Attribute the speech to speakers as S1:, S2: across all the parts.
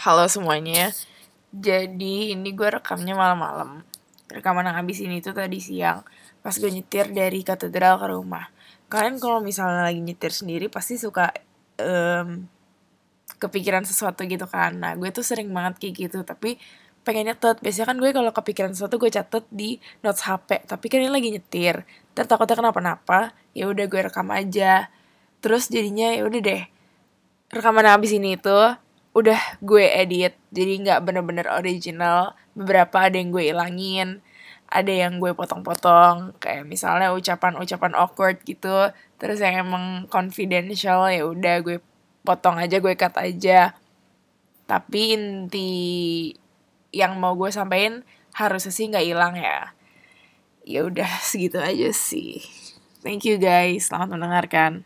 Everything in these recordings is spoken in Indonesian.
S1: Halo semuanya. Jadi ini gue rekamnya malam-malam. Rekaman yang abis ini tuh tadi siang, pas gue nyetir dari katedral ke rumah. Kalian kalau misalnya lagi nyetir sendiri pasti suka kepikiran sesuatu gitu kan. Nah gue tuh sering banget kayak gitu, tapi pengen nyatet. Biasanya kan gue kalau kepikiran sesuatu gue catet di notes HP. Tapi kan ini lagi nyetir, dan takutnya kenapa-napa. Ya udah gue rekam aja. Terus jadinya ya udah deh, rekaman yang abis ini tuh udah gue edit, jadi nggak bener-bener original. Beberapa ada yang gue ilangin, ada yang gue potong-potong, kayak misalnya ucapan-ucapan awkward gitu. Terus yang emang confidential ya udah gue potong aja, gue cut aja. Tapi inti yang mau gue sampein harusnya sih nggak hilang ya. Ya udah segitu aja sih. Thank you guys, selamat mendengarkan.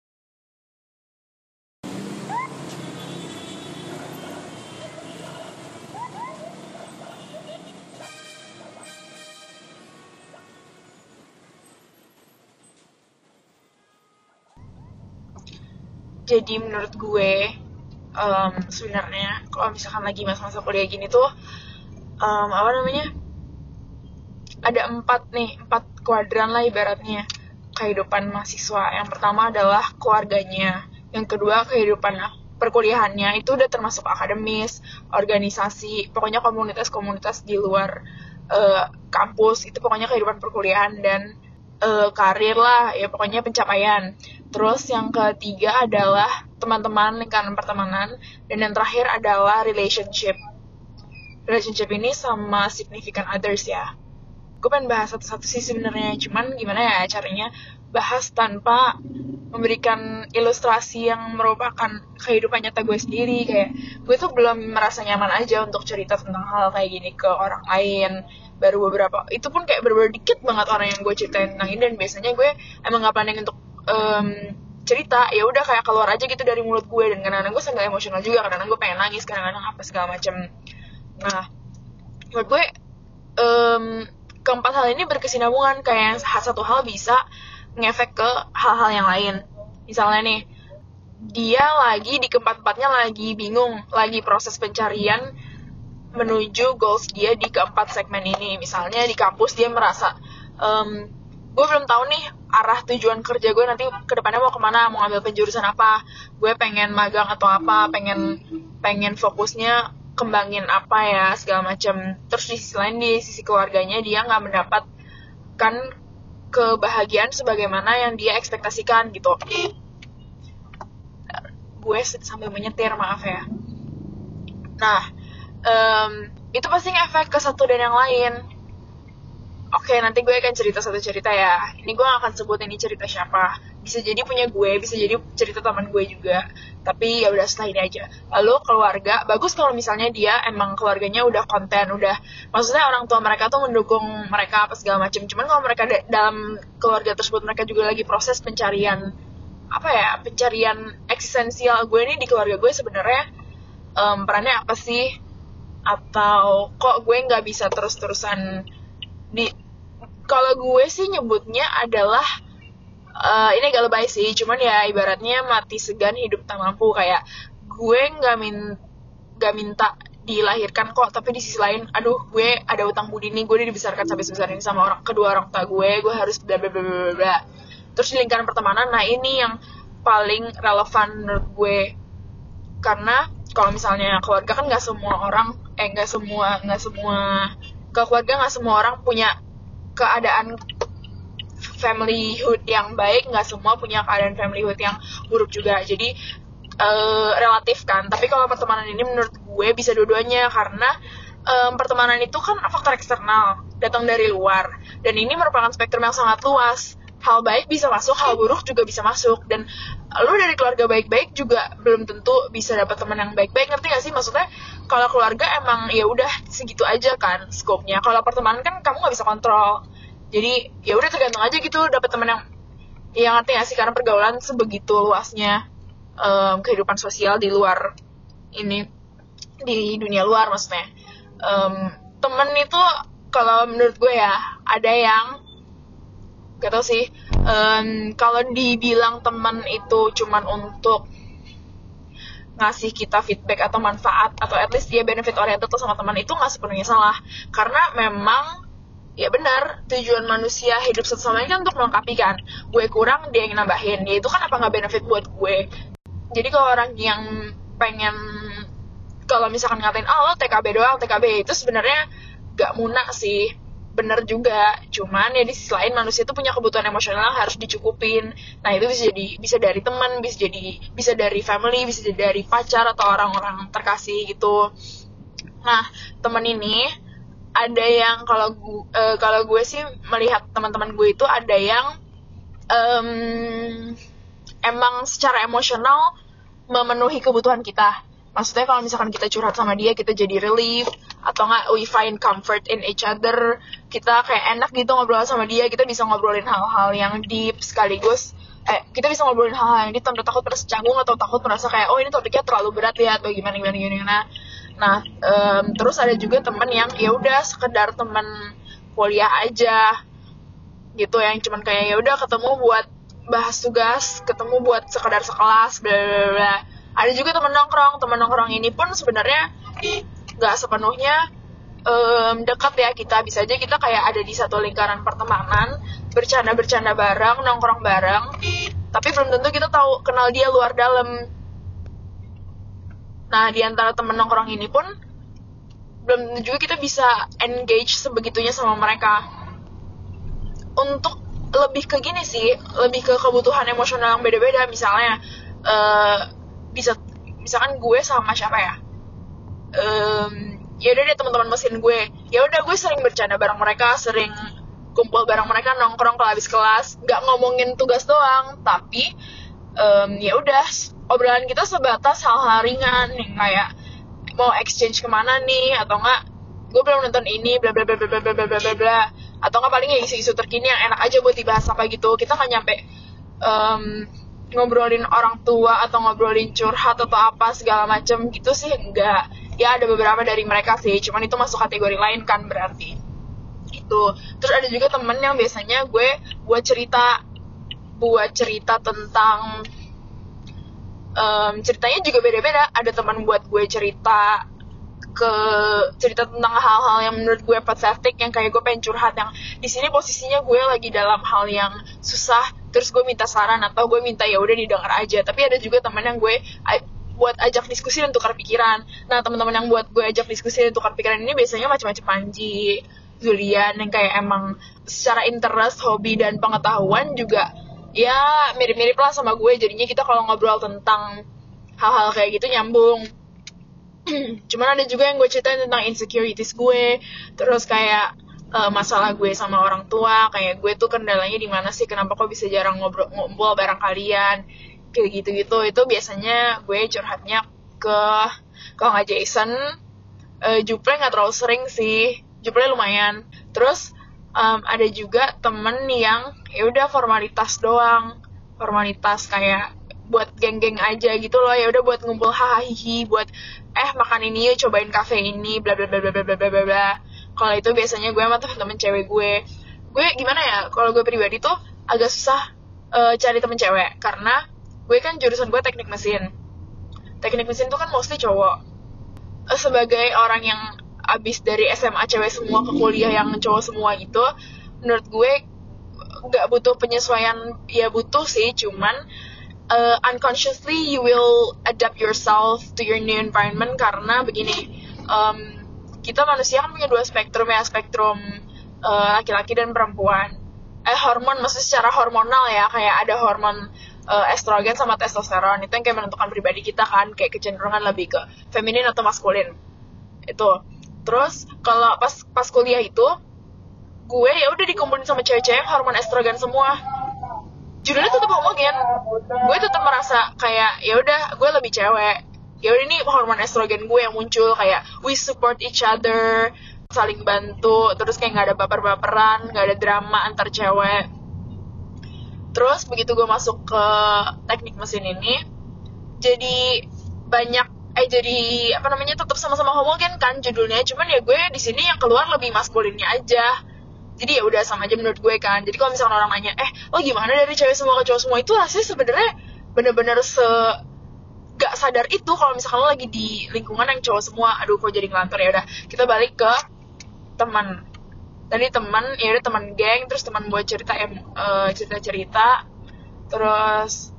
S1: Jadi menurut gue sebenarnya kalau misalkan lagi masa-masa kuliah gini tuh ada empat kuadran lah ibaratnya kehidupan mahasiswa. Yang pertama adalah keluarganya, yang kedua kehidupan perkuliahannya, itu udah termasuk akademis, organisasi, pokoknya komunitas-komunitas di luar kampus, itu pokoknya kehidupan perkuliahan, dan karir lah, ya pokoknya pencapaian. Terus yang ketiga adalah teman-teman, lingkaran pertemanan, dan yang terakhir adalah relationship ini sama significant others ya. Gue pengen bahas satu-satu sih sebenarnya, cuman gimana ya caranya bahas tanpa memberikan ilustrasi yang merupakan kehidupan nyata gue sendiri. Kayak gue tuh belum merasa nyaman aja untuk cerita tentang hal kayak gini ke orang lain. Baru beberapa, itu pun kayak bener-bener dikit banget orang yang gue ceritain tentang ini, dan biasanya gue emang gak planning untuk cerita. Ya udah kayak keluar aja gitu dari mulut gue, dan kadang-kadang gue sangat emosional juga, kadang-kadang gue pengen nangis, kadang-kadang apa segala macam. Nah menurut gue keempat hal ini berkesinambungan, kayak satu hal bisa ngefek ke hal-hal yang lain. Misalnya nih, dia lagi di keempat-empatnya lagi bingung, lagi proses pencarian menuju goals dia di keempat segmen ini. Misalnya di kampus dia merasa gue belum tahu nih arah tujuan kerja gue nanti ke depannya mau kemana, mau ambil penjurusan apa, gue pengen magang atau apa, pengen fokusnya kembangin apa ya segala macam. Terus di sisi lain, di sisi keluarganya, dia nggak mendapatkan kebahagiaan sebagaimana yang dia ekspektasikan gitu. Gue sambil menyetir, maaf ya. Nah itu pasti ngefek ke satu dan yang lain. Oke, nanti gue akan cerita satu cerita ya. Ini gue gak akan sebut ini cerita siapa. Bisa jadi punya gue, bisa jadi cerita teman gue juga. Tapi ya udah, setelah ini aja. Lalu keluarga, bagus kalau misalnya dia emang keluarganya udah konten, udah, maksudnya orang tua mereka tuh mendukung mereka apa segala macam. Cuman kalau mereka dalam keluarga tersebut mereka juga lagi proses pencarian pencarian eksistensial gue nih di keluarga gue sebenarnya perannya apa sih? Atau kok gue nggak bisa terus-terusan kalau gue sih nyebutnya adalah ini agak lebay sih, cuman ya ibaratnya mati segan hidup tak mampu. Kayak gue nggak minta dilahirkan kok, tapi di sisi lain, aduh gue ada utang budi nih, gue udah dibesarkan sampai sebesar ini sama kedua orang tua gue harus bla bla bla bla bla. Terus di lingkaran pertemanan, nah ini yang paling relevan menurut gue, karena kalau misalnya keluarga kan nggak semua ke keluarga nggak semua orang punya keadaan familyhood yang baik, nggak semua punya keadaan familyhood yang buruk juga. Jadi relatif kan. Tapi kalau pertemanan ini menurut gue bisa dua-duanya, karena pertemanan itu kan faktor eksternal, datang dari luar, dan ini merupakan spektrum yang sangat luas. Hal baik bisa masuk, hal buruk juga bisa masuk, dan lu dari keluarga baik-baik juga belum tentu bisa dapat teman yang baik-baik. Ngerti gak sih? Maksudnya kalau keluarga emang ya udah segitu aja kan skopnya. Kalau pertemanan kan kamu nggak bisa kontrol. Jadi ya udah tergantung aja gitu dapat teman yang ngerti gak sih? Karena pergaulan sebegitu luasnya, kehidupan sosial di luar ini, di dunia luar maksudnya. Temen itu kalau menurut gue ya ada yang gak tau sih, kalau dibilang teman itu cuman untuk ngasih kita feedback atau manfaat atau at least dia benefit oriented sama teman itu nggak sepenuhnya salah, karena memang ya benar tujuan manusia hidup satu sama lain kan untuk melengkapi kan. Gue kurang dia yang nambahin, ya itu kan apa nggak benefit buat gue. Jadi kalau orang yang pengen, kalau misalkan ngatain lo TKB doang, TKB itu sebenarnya gak munak sih, bener juga. Cuman ya di sisi lain manusia itu punya kebutuhan emosional yang harus dicukupin. Nah itu bisa dari teman, bisa dari family, bisa jadi dari pacar atau orang-orang terkasih gitu. Nah teman ini ada yang kalau gue sih melihat teman-teman gue itu ada yang emang secara emosional memenuhi kebutuhan kita. Maksudnya kalau misalkan kita curhat sama dia, kita jadi relief, atau nggak we find comfort in each other, kita kayak enak gitu ngobrol sama dia, kita bisa ngobrolin hal-hal yang deep sekaligus, kita bisa ngobrolin hal-hal yang deep tanpa takut merasa canggung atau takut merasa kayak, oh ini topiknya terlalu berat ya, atau gimana. Nah, terus ada juga teman yang ya udah sekedar teman kuliah aja, gitu, yang cuman kayak ya udah ketemu buat bahas tugas, ketemu buat sekedar sekelas, bla bla bla. Ada juga teman nongkrong ini pun sebenarnya nggak sepenuhnya dekat ya kita, bisa aja kita kayak ada di satu lingkaran pertemanan, bercanda bareng, nongkrong bareng, tapi belum tentu kita tahu kenal dia luar dalam. Nah di antara teman nongkrong ini pun belum tentu juga kita bisa engage sebegitunya sama mereka. Untuk lebih ke gini sih, lebih ke kebutuhan emosional yang beda-beda. Misalnya misalkan gue sama siapa ya, ya udah deh teman-teman mesin gue, ya udah gue sering bercanda bareng mereka, sering kumpul bareng mereka, nongkrong kalau habis kelas, nggak ngomongin tugas doang, tapi ya udah obrolan kita sebatas hal-hal ringan yang kayak mau exchange kemana nih, atau nggak gue belum nonton ini, bla bla bla bla bla bla bla bla, atau nggak paling ya isu-isu terkini yang enak aja buat dibahas apa gitu. Kita nggak nyampe ngobrolin orang tua atau ngobrolin curhat atau apa segala macem gitu sih, enggak. Ya ada beberapa dari mereka sih, cuman itu masuk kategori lain kan berarti itu. Terus ada juga temen yang biasanya gue buat cerita tentang ceritanya juga beda-beda. Ada teman buat gue cerita tentang hal-hal yang menurut gue pathetic, yang kayak gue pengen curhat, yang di sini posisinya gue lagi dalam hal yang susah, terus gue minta saran atau gue minta ya udah didengar aja. Tapi ada juga teman yang gue buat ajak diskusi dan tukar pikiran. Nah teman-teman yang buat gue ajak diskusi dan tukar pikiran ini biasanya macam-macam Panji, Julian, yang kayak emang secara interest, hobi dan pengetahuan juga ya mirip-mirip lah sama gue. Jadinya kita kalau ngobrol tentang hal-hal kayak gitu nyambung. Cuman ada juga yang gue ceritain tentang insecurities gue, terus kayak masalah gue sama orang tua, kayak gue tuh kendalanya di mana sih, kenapa kok bisa jarang ngobrol bareng kalian, kayak gitu-gitu. Itu biasanya gue curhatnya kalau nggak Jason, Juple nggak terlalu sering sih, Juple lumayan. Terus ada juga temen yang ya udah formalitas doang, formalitas kayak buat geng-geng aja gitu loh, ya udah buat ngumpul hahaha, buat makan ini yuk, cobain cafe ini, bla bla bla bla bla bla bla bla. Kalau itu biasanya gue sama temen cewek gue gimana ya, kalau gue pribadi tuh agak susah cari temen cewek, karena gue kan jurusan gue teknik mesin tuh kan mostly cowok. Sebagai orang yang abis dari SMA cewek semua ke kuliah yang cowok semua gitu, menurut gue nggak butuh penyesuaian, ya butuh sih, cuman unconsciously you will adapt yourself to your new environment. Karena begini, kita manusia kan punya dua spektrum ya, spektrum laki-laki dan perempuan. Hormon, maksudnya secara hormonal ya, kayak ada hormon estrogen sama testosteron, itu yang kayak menentukan pribadi kita kan, kayak kecenderungan lebih ke feminin atau maskulin itu. Terus kalau pas kuliah itu gue ya udah dikumpulin sama cewek-cewek hormon estrogen semua, judulnya tetap homogen. Gue tetap merasa kayak ya udah gue lebih cewek, ya udah ini hormon estrogen gue yang muncul, kayak we support each other, saling bantu, terus kayak nggak ada baper-baperan, nggak ada drama antar cewek. Terus begitu gue masuk ke teknik mesin ini, jadi tetap sama-sama homogen kan judulnya, cuman ya gue di sini yang keluar lebih maskulinnya aja. Jadi ya udah sama aja menurut gue kan. Jadi kalau misalkan orang nanya, lo gimana dari cewek semua ke cowok semua, itu hasilnya sebenarnya bener-bener gak sadar itu kalau misalkan lo lagi di lingkungan yang cowok semua. Aduh kok jadi ngelantur, ya udah kita balik ke teman. Tadi teman, ya udah teman geng, terus teman buat cerita cerita. Terus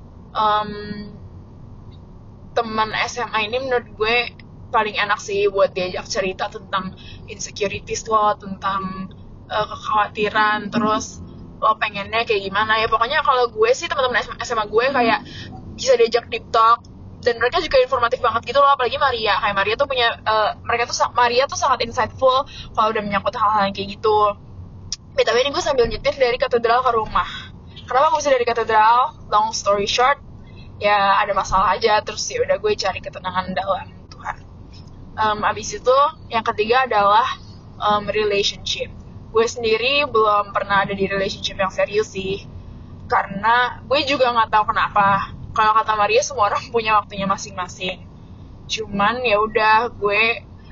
S1: teman SMA ini menurut gue paling enak sih buat diajak cerita tentang insecurities lo, tentang kekhawatiran, terus lo pengennya kayak gimana ya. Pokoknya kalau gue sih teman-teman SMA gue kayak bisa diajak deep talk, dan mereka juga informatif banget gitu loh. Apalagi Maria, kayak Maria tuh punya Maria tuh sangat insightful kalau udah menyangkut hal-hal yang kayak gitu. BTW ini gue sambil nyetir dari katedral ke rumah. Kenapa gue bisa dari katedral? Long story short, ya ada masalah aja, terus ya udah gue cari ketenangan dalam Tuhan. Abis itu yang ketiga adalah relationship. Gue sendiri belum pernah ada di relationship yang serius sih, karena gue juga nggak tahu kenapa. Kalau kata Maria, semua orang punya waktunya masing-masing. Cuman ya udah gue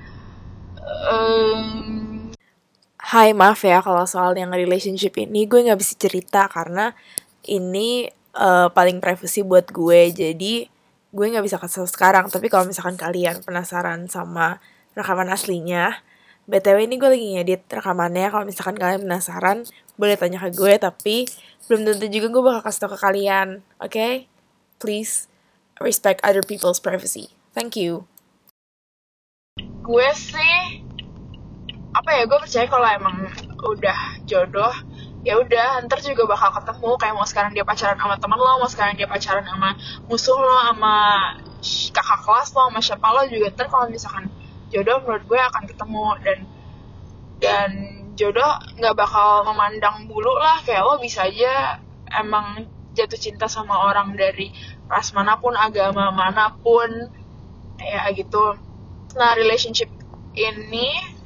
S2: Hai, maaf ya kalau soal yang relationship ini gue gak bisa cerita karena ini paling privacy buat gue. Jadi gue gak bisa kasih sekarang. Tapi kalau misalkan kalian penasaran sama rekaman aslinya, BTW ini gue lagi ngedit rekamannya. Kalau misalkan kalian penasaran, boleh tanya ke gue. Tapi belum tentu juga gue bakal kasih tau ke kalian. Okay? Please respect other people's privacy. Thank you.
S1: Gue sih gue percaya kalau emang udah jodoh, ya udah ntar juga bakal ketemu. Kayak mau sekarang dia pacaran sama teman lo, mau sekarang dia pacaran sama musuh lo, sama kakak kelas lo, sama siapa lo juga, ntar kalau misalkan jodoh menurut gue akan ketemu. Dan jodoh nggak bakal memandang bulu lah. Kayak lo bisa aja emang jatuh cinta sama orang dari ras manapun, agama manapun, ya gitu. Nah, relationship ini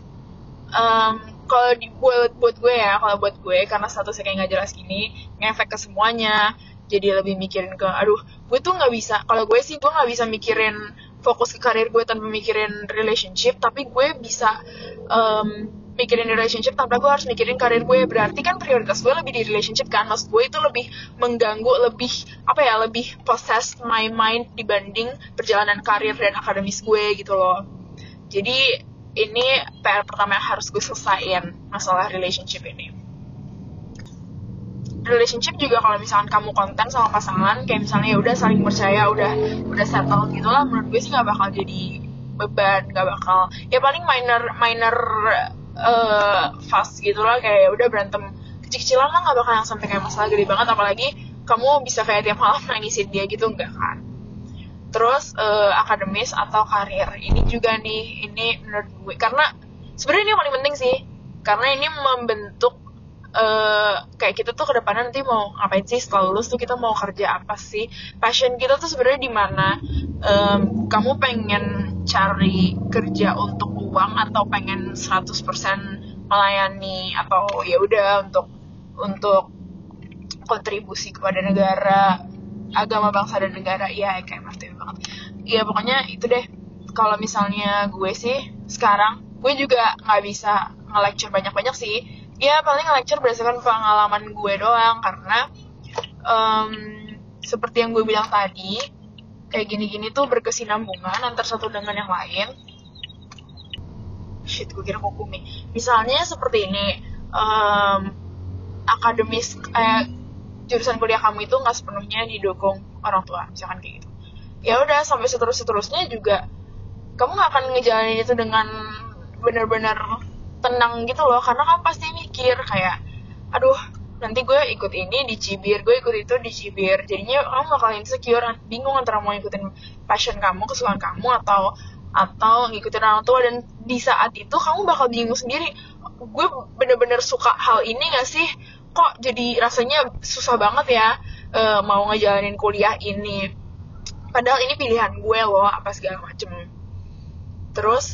S1: kalau buat gue karena statusnya kayak nggak jelas gini, ngefek ke semuanya. Jadi lebih mikirin ke, gue tuh nggak bisa. Kalau gue sih, gue nggak bisa mikirin fokus ke karir gue tanpa mikirin relationship. Tapi gue bisa mikirin relationship tanpa gue harus mikirin karir gue. Berarti kan prioritas gue lebih di relationship kan. Maksud gue itu lebih mengganggu, lebih possess my mind dibanding perjalanan karir dan akademis gue gitu loh. Jadi ini PR pertama yang harus gue selesain, masalah relationship ini. Relationship juga kalau misalkan kamu konten sama pasangan, kayak misalnya ya udah saling percaya, udah settle gitu lah, menurut gue sih nggak bakal jadi beban, nggak bakal, ya paling minor fuss gitu lah, kayak ya udah berantem kecil-kecilan lah, nggak bakal yang sampai kayak masalah gede banget. Apalagi kamu bisa kayak tiap malam nangisin dia gitu, enggak kan. Terus akademis atau karir, ini juga nih, ini menurut gue, karena sebenarnya ini yang paling penting sih, karena ini membentuk kayak kita tuh kedepannya nanti mau ngapain sih setelah lulus tuh, kita mau kerja apa sih, passion kita tuh sebenarnya di mana. Kamu pengen cari kerja untuk uang atau pengen 100% melayani, atau ya udah untuk kontribusi kepada negara, agama, bangsa, dan negara. Ya kayak martir banget. Ya pokoknya itu deh. Kalau misalnya gue sih sekarang, gue juga gak bisa nge-lecture banyak-banyak sih. Ya paling nge-lecture berdasarkan pengalaman gue doang. Karena seperti yang gue bilang tadi, kayak gini-gini tuh berkesinambungan antar satu dengan yang lain. Shit, gue kira kokumi. Misalnya seperti ini, akademis, jurusan kuliah kamu itu nggak sepenuhnya didukung orang tua, misalkan kayak gitu. Ya udah, sampai seterusnya juga kamu nggak akan ngejalanin itu dengan benar-benar tenang gitu loh, karena kamu pasti mikir kayak, nanti gue ikut ini dicibir, gue ikut itu dicibir. Jadinya kamu bakal insecure, bingung antara mau ikutin passion kamu, kesukaan kamu, atau ngikutin orang tua. Dan di saat itu kamu bakal bingung sendiri, gue bener-bener suka hal ini gak sih? Kok jadi rasanya susah banget ya mau ngejalanin kuliah ini, padahal ini pilihan gue loh, apa segala macem. Terus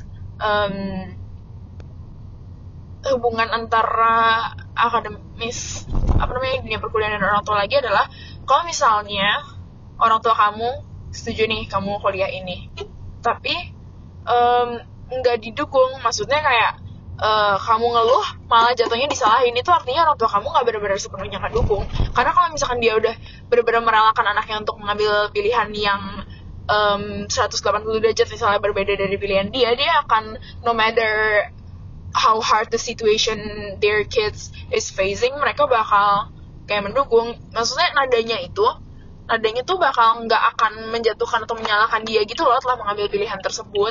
S1: hubungan antara akademis, dunia perkuliahan dan orang tua lagi adalah, kalau misalnya orang tua kamu setuju nih kamu kuliah ini, tapi nggak didukung, maksudnya kayak kamu ngeluh malah jatuhnya disalahin, itu artinya orang tua kamu nggak benar-benar sepenuhnya ngedukung. Karena kalau misalkan dia udah benar-benar merelakan anaknya untuk mengambil pilihan yang 180 derajat misalnya berbeda dari pilihan dia akan, no matter how hard the situation their kids is facing, mereka bakal kayak mendukung. Maksudnya nadanya tuh bakal nggak akan menjatuhkan atau menyalahkan dia gitu loh telah mengambil pilihan tersebut.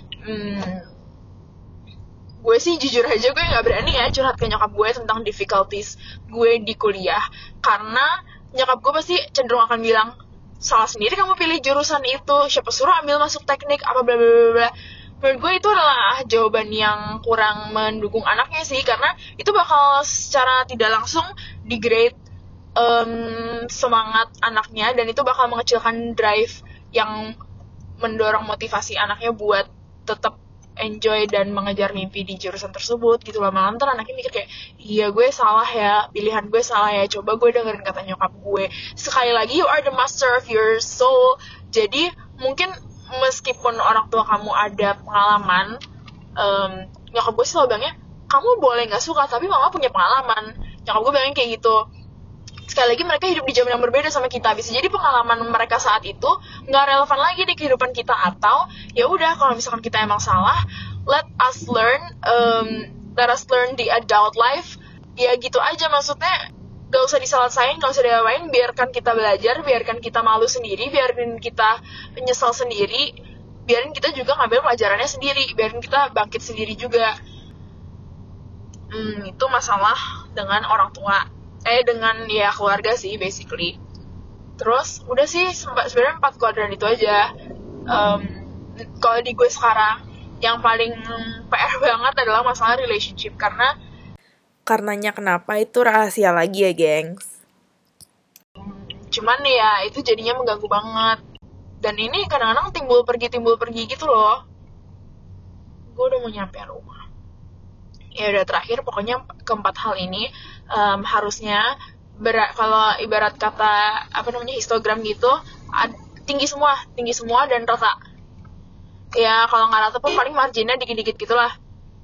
S1: Gue sih jujur aja gue nggak berani ya curhat ke nyokap gue tentang difficulties gue di kuliah, karena nyokap gue pasti cenderung akan bilang, salah sendiri kamu pilih jurusan itu, siapa suruh ambil masuk teknik apa bla bla bla. Menurut gue itu adalah jawaban yang kurang mendukung anaknya sih, karena itu bakal secara tidak langsung degrade semangat anaknya, dan itu bakal mengecilkan drive yang mendorong motivasi anaknya buat tetap enjoy dan mengejar mimpi di jurusan tersebut gitu loh. Malah ntar anaknya mikir kayak, iya gue salah ya, pilihan gue salah ya, coba gue dengerin kata nyokap gue. Sekali lagi, you are the master of your soul. Jadi mungkin meskipun orang tua kamu ada pengalaman, nyokap gue sih selalu bilangnya, kamu boleh gak suka tapi mama punya pengalaman. Nyokap gue bilangnya kayak gitu. Sekali lagi mereka hidup di zaman yang berbeda sama kita, bisa jadi pengalaman mereka saat itu nggak relevan lagi di kehidupan kita, atau ya udah kalau misalkan kita emang salah, let us learn the adult life, ya gitu aja. Maksudnya gak usah disalahin, gak usah diapain, biarkan kita belajar, biarkan kita malu sendiri, biarkan kita menyesal sendiri, biarin kita juga ngambil pelajarannya sendiri, biarin kita bangkit sendiri juga. Itu masalah dengan orang tua, dengan ya keluarga sih basically. Terus udah sih sebenarnya 4 kuadran itu aja. Kalau di gue sekarang yang paling PR banget adalah masalah relationship,
S2: Karenanya kenapa itu rahasia lagi ya, gengs.
S1: Cuman ya itu jadinya mengganggu banget. Dan ini kadang-kadang timbul pergi gitu loh. Gue udah mau nyampe rumah. Ya udah, terakhir pokoknya keempat hal ini harusnya kalau ibarat kata histogram gitu, tinggi semua dan rata. Ya kalau nggak rata pun paling marginnya dikit-dikit gitulah.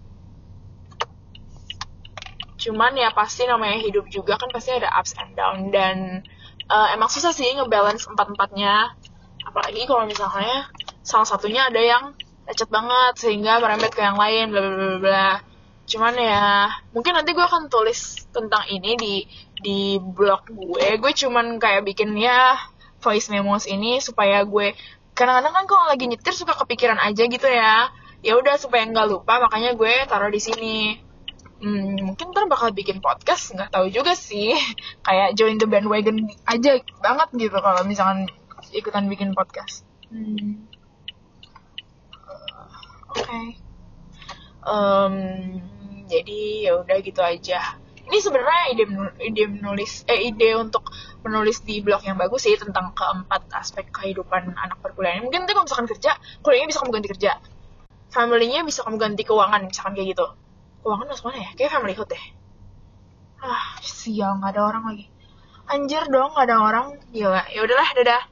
S1: Cuman ya pasti namanya hidup juga kan, pasti ada ups and down, dan emang susah sih ngebalance empat-empatnya. Apalagi kalau misalnya salah satunya ada yang lecet banget sehingga merembet ke yang lain, bla bla bla bla. Cuman ya mungkin nanti gue akan tulis tentang ini di blog gue. Gue cuman kayak bikin ya voice memos ini supaya gue kadang-kadang kan kalau lagi nyetir suka kepikiran aja gitu ya. Ya udah supaya nggak lupa, makanya gue taruh di sini. Mungkin ntar bakal bikin podcast, nggak tahu juga sih. Kayak join the bandwagon aja banget gitu kalau misalkan ikutan bikin podcast. Oke. Jadi ya udah gitu aja. Ini sebenarnya ide untuk menulis di blog yang bagus sih tentang keempat aspek kehidupan anak perkuliahan. Mungkin nanti kalau misalkan kerja, kuliahnya bisa kamu ganti kerja, family-nya bisa kamu ganti keuangan, misalkan kayak gitu. Keuangan masuk mana ya? Kayak family hood deh. Sial, nggak ada orang lagi. Anjir dong, nggak ada orang. Gila. Ya udahlah, dadah.